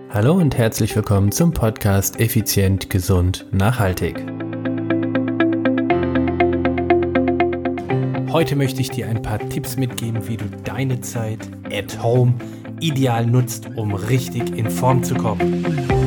Hallo und herzlich willkommen zum Podcast Effizient, Gesund, Nachhaltig. Heute möchte ich dir ein paar Tipps mitgeben, wie du deine Zeit at home ideal nutzt, um richtig in Form zu kommen.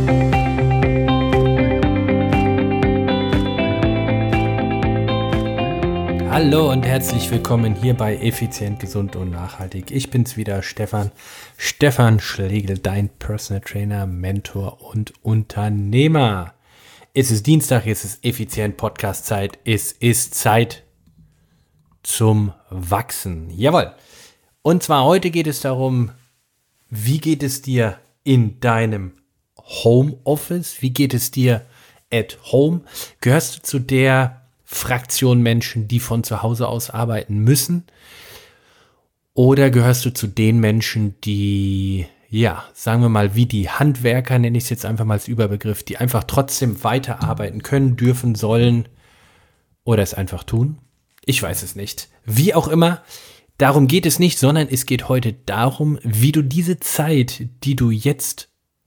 Hallo und herzlich willkommen hier bei Effizient, Gesund und Nachhaltig. Ich bin's wieder, Stefan Schlegel, dein Personal Trainer, Mentor und Unternehmer. Es ist Dienstag, es ist Effizient Podcast-Zeit, es ist Zeit zum Wachsen. Jawohl. Und zwar heute geht es darum, wie geht es dir in deinem Homeoffice? Wie geht es dir at home? Gehörst du zu der Fraktion Menschen, die von zu Hause aus arbeiten müssen? Oder gehörst du zu den Menschen, die, sagen wir mal, wie die Handwerker, nenne ich es jetzt einfach mal als Überbegriff, die einfach trotzdem weiterarbeiten können, dürfen, sollen oder es einfach tun? Ich weiß es nicht. Wie auch immer, darum geht es nicht, sondern es geht heute darum, wie du diese Zeit, die du jetzt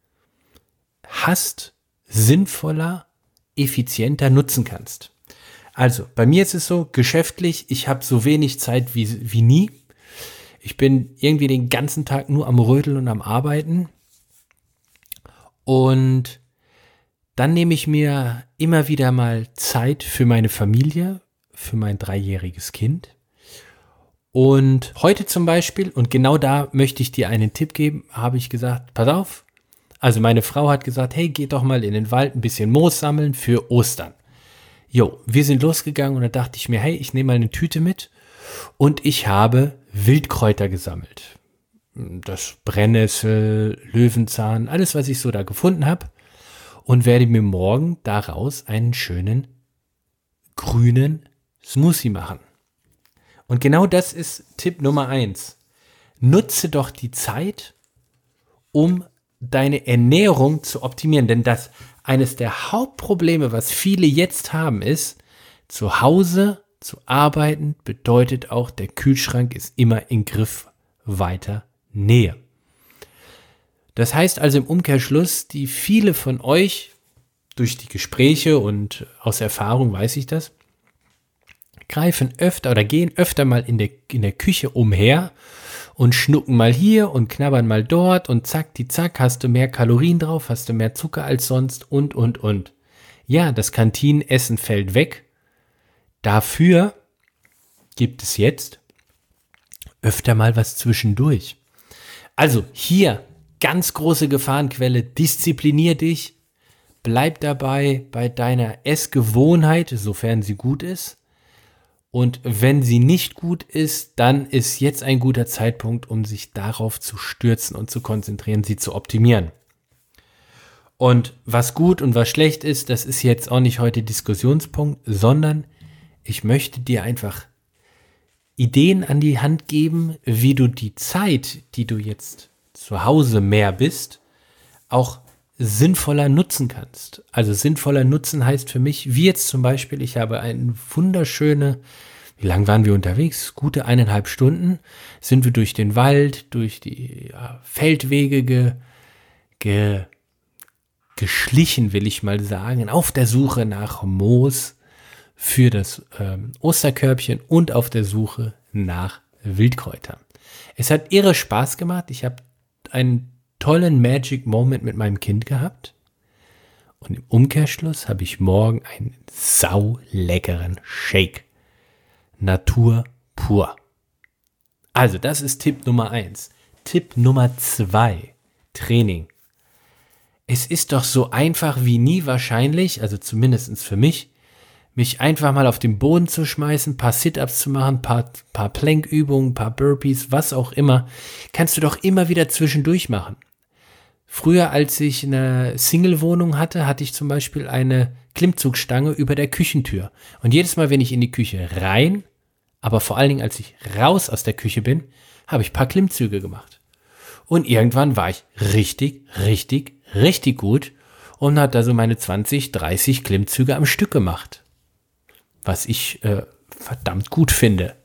hast, sinnvoller, effizienter nutzen kannst. Also, bei mir ist es so, geschäftlich, ich habe so wenig Zeit wie nie. Ich bin irgendwie den ganzen Tag nur am Rödeln und am Arbeiten. Und dann nehme ich mir immer wieder mal Zeit für meine Familie, für mein 3-jähriges Kind. Und heute zum Beispiel, und genau da möchte ich dir einen Tipp geben, habe ich gesagt, pass auf. Also meine Frau hat gesagt, hey, geh doch mal in den Wald ein bisschen Moos sammeln für Ostern. Wir sind losgegangen und da dachte ich mir, hey, ich nehme mal eine Tüte mit und ich habe Wildkräuter gesammelt. Das Brennnessel, Löwenzahn, alles, was ich so da gefunden habe und werde mir morgen daraus einen schönen grünen Smoothie machen. Und genau das ist Tipp Nummer 1. Nutze doch die Zeit, um deine Ernährung zu optimieren, denn eines der Hauptprobleme, was viele jetzt haben, ist, zu Hause zu arbeiten, bedeutet auch, der Kühlschrank ist immer in griffweiter Nähe. Das heißt also im Umkehrschluss, die viele von euch durch die Gespräche und aus Erfahrung weiß ich das, greifen öfter oder gehen öfter mal in der Küche umher und schnucken mal hier und knabbern mal dort und zack, die zack, hast du mehr Kalorien drauf, hast du mehr Zucker als sonst und. Ja, das Kantinenessen fällt weg. Dafür gibt es jetzt öfter mal was zwischendurch. Also hier ganz große Gefahrenquelle, disziplinier dich, bleib dabei bei deiner Essgewohnheit, sofern sie gut ist. Und wenn sie nicht gut ist, dann ist jetzt ein guter Zeitpunkt, um sich darauf zu stürzen und zu konzentrieren, sie zu optimieren. Und was gut und was schlecht ist, das ist jetzt auch nicht heute Diskussionspunkt, sondern ich möchte dir einfach Ideen an die Hand geben, wie du die Zeit, die du jetzt zu Hause mehr bist, auch sinnvoller nutzen kannst. Also sinnvoller nutzen heißt für mich, wie jetzt zum Beispiel, ich habe eine wunderschöne, wie lang waren wir unterwegs? Gute 1,5 Stunden sind wir durch den Wald, durch die Feldwege geschlichen, will ich mal sagen, auf der Suche nach Moos für das Osterkörbchen und auf der Suche nach Wildkräutern. Es hat irre Spaß gemacht. Ich habe einen tollen Magic Moment mit meinem Kind gehabt und im Umkehrschluss habe ich morgen einen sauleckeren Shake. Natur pur. Also das ist Tipp Nummer 1. Tipp Nummer 2, Training. Es ist doch so einfach wie nie wahrscheinlich, also zumindest für mich einfach mal auf den Boden zu schmeißen, ein paar Sit-Ups zu machen, paar Plankübungen, ein paar Burpees, was auch immer, kannst du doch immer wieder zwischendurch machen. Früher, als ich eine Single-Wohnung hatte, hatte ich zum Beispiel eine Klimmzugstange über der Küchentür. Und jedes Mal, wenn ich in die Küche rein, aber vor allen Dingen, als ich raus aus der Küche bin, habe ich ein paar Klimmzüge gemacht. Und irgendwann war ich richtig gut und habe da so meine 20, 30 Klimmzüge am Stück gemacht. Was ich verdammt gut finde.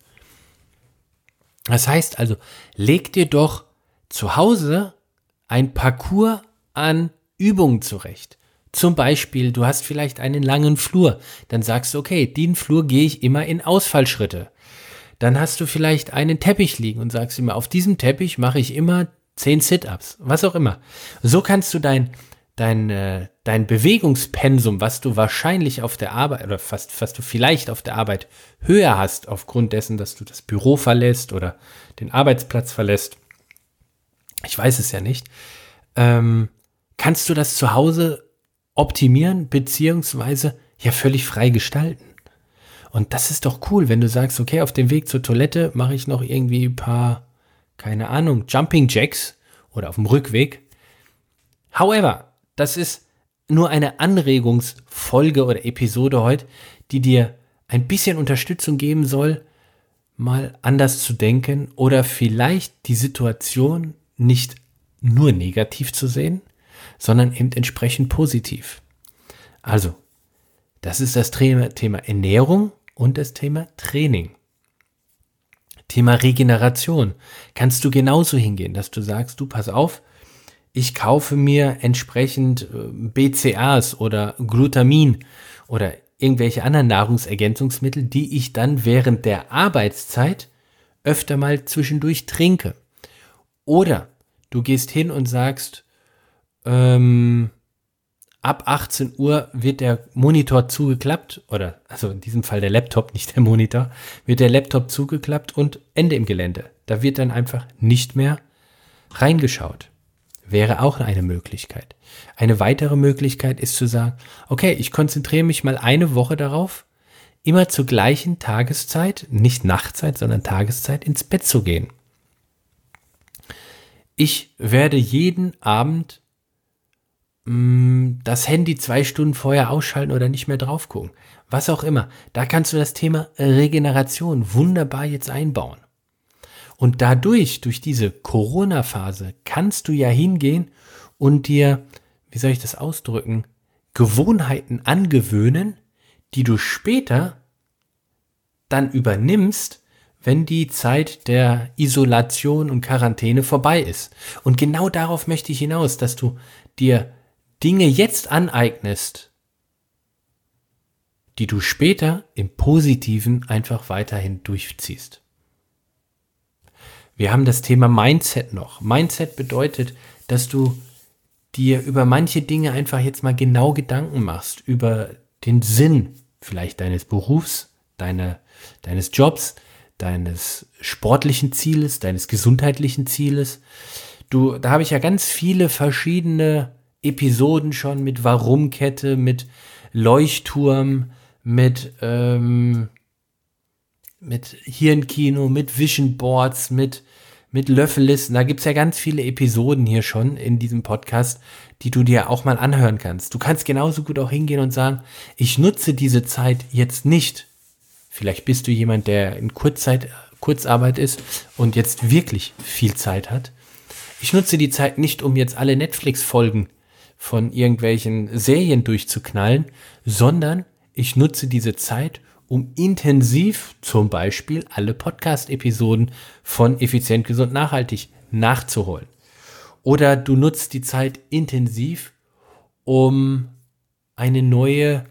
Das heißt also, leg dir doch zu Hause ein Parcours an Übungen zurecht. Zum Beispiel, du hast vielleicht einen langen Flur, dann sagst du, okay, den Flur gehe ich immer in Ausfallschritte. Dann hast du vielleicht einen Teppich liegen und sagst immer, auf diesem Teppich mache ich immer 10 Sit-Ups, was auch immer. So kannst du dein Bewegungspensum, was du wahrscheinlich auf der Arbeit oder was du vielleicht auf der Arbeit höher hast, aufgrund dessen, dass du das Büro verlässt oder den Arbeitsplatz verlässt, ich weiß es ja nicht, kannst du das zu Hause optimieren, beziehungsweise ja völlig frei gestalten. Und das ist doch cool, wenn du sagst, okay, auf dem Weg zur Toilette mache ich noch irgendwie ein paar, keine Ahnung, Jumping Jacks oder auf dem Rückweg. However, das ist nur eine Anregungsfolge oder Episode heute, die dir ein bisschen Unterstützung geben soll, mal anders zu denken oder vielleicht die Situation nicht nur negativ zu sehen, sondern eben entsprechend positiv. Also, das ist das Thema Ernährung und das Thema Training. Thema Regeneration. Kannst du genauso hingehen, dass du sagst, du pass auf, ich kaufe mir entsprechend BCAAs oder Glutamin oder irgendwelche anderen Nahrungsergänzungsmittel, die ich dann während der Arbeitszeit öfter mal zwischendurch trinke. Oder du gehst hin und sagst, ab 18 Uhr wird der Monitor zugeklappt, oder also in diesem Fall der Laptop, nicht der Monitor, wird der Laptop zugeklappt und Ende im Gelände. Da wird dann einfach nicht mehr reingeschaut. Wäre auch eine Möglichkeit. Eine weitere Möglichkeit ist zu sagen, okay, ich konzentriere mich mal eine Woche darauf, immer zur gleichen Tageszeit, nicht Nachtzeit, sondern Tageszeit ins Bett zu gehen. Ich werde jeden Abend das Handy 2 Stunden vorher ausschalten oder nicht mehr drauf gucken. Was auch immer. Da kannst du das Thema Regeneration wunderbar jetzt einbauen. Und durch diese Corona-Phase, kannst du ja hingehen und dir, wie soll ich das ausdrücken, Gewohnheiten angewöhnen, die du später dann übernimmst, wenn die Zeit der Isolation und Quarantäne vorbei ist. Und genau darauf möchte ich hinaus, dass du dir Dinge jetzt aneignest, die du später im Positiven einfach weiterhin durchziehst. Wir haben das Thema Mindset noch. Mindset bedeutet, dass du dir über manche Dinge einfach jetzt mal genau Gedanken machst, über den Sinn vielleicht deines Berufs, deines Jobs, deines sportlichen Zieles, deines gesundheitlichen Zieles. Da habe ich ja ganz viele verschiedene Episoden schon mit Warum-Kette, mit Leuchtturm, mit Hirnkino, mit Vision Boards, mit Löffellisten. Da gibt es ja ganz viele Episoden hier schon in diesem Podcast, die du dir auch mal anhören kannst. Du kannst genauso gut auch hingehen und sagen, ich nutze diese Zeit jetzt nicht. Vielleicht bist du jemand, der in Kurzarbeit ist und jetzt wirklich viel Zeit hat. Ich nutze die Zeit nicht, um jetzt alle Netflix-Folgen von irgendwelchen Serien durchzuknallen, sondern ich nutze diese Zeit, um intensiv zum Beispiel alle Podcast-Episoden von Effizient, Gesund, Nachhaltig nachzuholen. Oder du nutzt die Zeit intensiv, um eine neue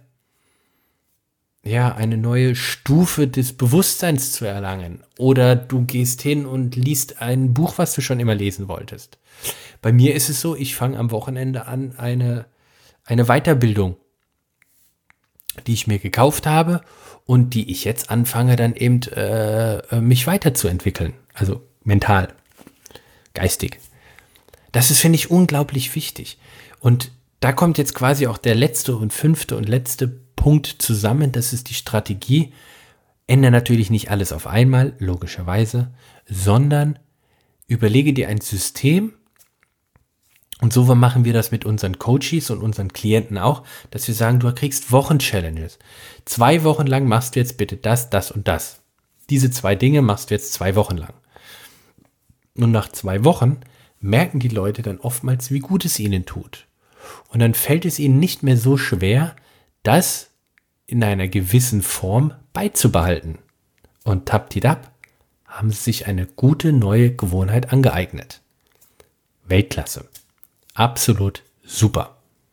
Stufe des Bewusstseins zu erlangen. Oder du gehst hin und liest ein Buch, was du schon immer lesen wolltest. Bei mir ist es so, ich fange am Wochenende an, eine Weiterbildung, die ich mir gekauft habe und die ich jetzt anfange, dann eben mich weiterzuentwickeln. Also mental, geistig. Das ist, finde ich, unglaublich wichtig. Und da kommt jetzt quasi auch der letzte und fünfte und letzte Punkt zusammen. Das ist die Strategie. Ändere natürlich nicht alles auf einmal, logischerweise, sondern überlege dir ein System. Und so machen wir das mit unseren Coaches und unseren Klienten auch, dass wir sagen, du kriegst Wochen-Challenges. 2 Wochen lang machst du jetzt bitte das, das und das. Diese 2 Dinge machst du jetzt 2 Wochen lang. Und nach 2 Wochen merken die Leute dann oftmals, wie gut es ihnen tut. Und dann fällt es ihnen nicht mehr so schwer, das in einer gewissen Form beizubehalten. Und taptidap haben sie sich eine gute neue Gewohnheit angeeignet. Weltklasse. Absolut super.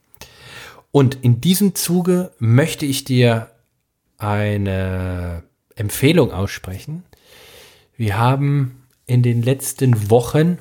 Und in diesem Zuge möchte ich dir eine Empfehlung aussprechen. Wir haben in den letzten Wochen,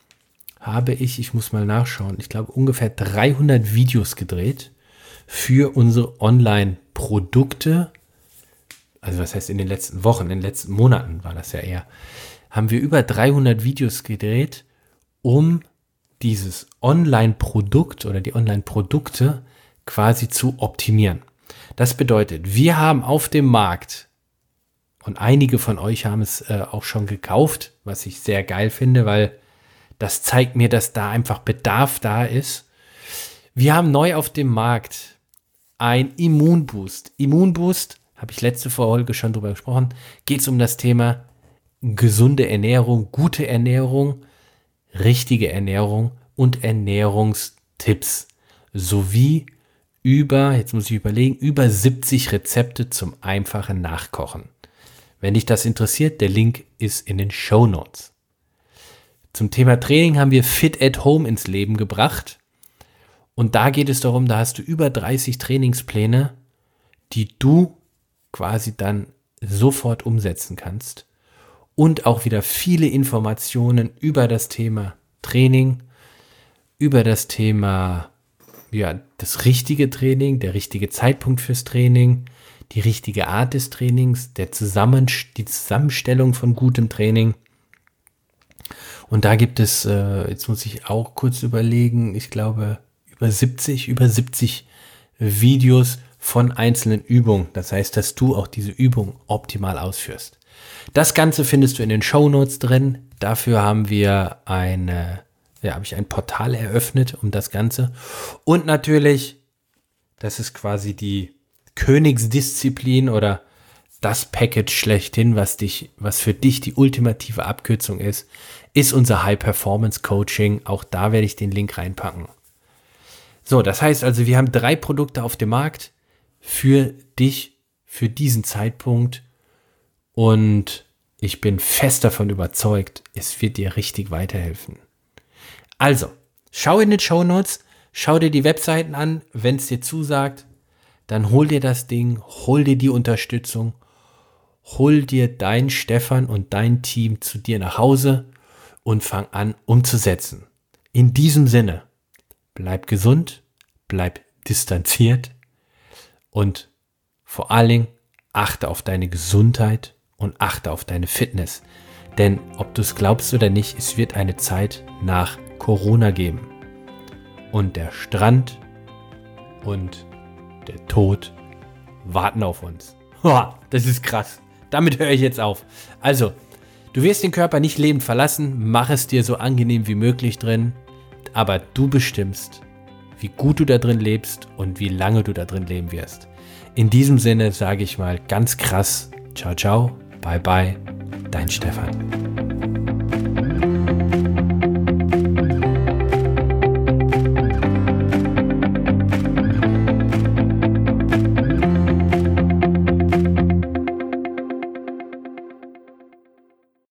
ich muss mal nachschauen, ich glaube ungefähr 300 Videos gedreht für unsere Online-Produkte. Also was heißt in den letzten Wochen, in den letzten Monaten war das ja eher, haben wir über 300 Videos gedreht, um dieses Online-Produkt oder die Online-Produkte quasi zu optimieren. Das bedeutet, wir haben auf dem Markt, und einige von euch haben es auch schon gekauft, was ich sehr geil finde, weil das zeigt mir, dass da einfach Bedarf da ist. Wir haben neu auf dem Markt ein Immunboost. Immunboost, habe ich letzte Folge schon drüber gesprochen, geht es um das Thema gesunde Ernährung, gute Ernährung, richtige Ernährung und Ernährungstipps sowie jetzt muss ich überlegen, über 70 Rezepte zum einfachen Nachkochen. Wenn dich das interessiert, der Link ist in den Shownotes. Zum Thema Training haben wir Fit at Home ins Leben gebracht. Und da geht es darum, da hast du über 30 Trainingspläne, die du quasi dann sofort umsetzen kannst. Und auch wieder viele Informationen über das Thema Training, über das Thema das richtige Training, der richtige Zeitpunkt fürs Training, die richtige Art des Trainings, die Zusammenstellung von gutem Training. Und da gibt es, jetzt muss ich auch kurz überlegen, ich glaube über 70 Videos von einzelnen Übungen. Das heißt, dass du auch diese Übung optimal ausführst. Das Ganze findest du in den Shownotes drin. Dafür haben wir habe ich ein Portal eröffnet um das Ganze. Und natürlich, das ist quasi die Königsdisziplin oder das Package schlechthin, was für dich die ultimative Abkürzung ist unser High-Performance-Coaching. Auch da werde ich den Link reinpacken. So, das heißt also, wir haben 3 Produkte auf dem Markt für dich, für diesen Zeitpunkt. Und ich bin fest davon überzeugt, es wird dir richtig weiterhelfen. Also, schau in den Shownotes, schau dir die Webseiten an, wenn es dir zusagt, dann hol dir das Ding, hol dir die Unterstützung, hol dir deinen Stefan und dein Team zu dir nach Hause und fang an umzusetzen. In diesem Sinne, bleib gesund, bleib distanziert und vor allen Dingen achte auf deine Gesundheit und achte auf deine Fitness. Denn ob du es glaubst oder nicht, es wird eine Zeit nach Corona geben. Und der Strand und der Tod warten auf uns. Das ist krass. Damit höre ich jetzt auf. Also, du wirst den Körper nicht lebend verlassen. Mach es dir so angenehm wie möglich drin. Aber du bestimmst, wie gut du da drin lebst und wie lange du da drin leben wirst. In diesem Sinne sage ich mal ganz krass, ciao, ciao, bye, bye, dein Stefan.